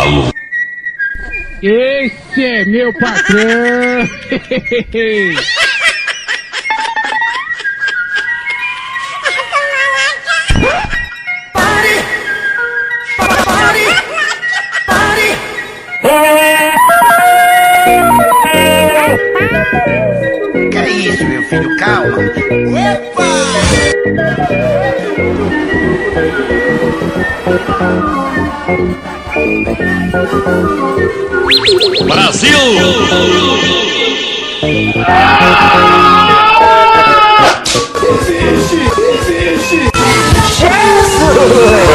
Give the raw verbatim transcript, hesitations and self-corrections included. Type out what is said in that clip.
Esse é meu patrão. Que é isso, meu filho? Calma. Epa! Brasil! Existe! Existe! Jesus!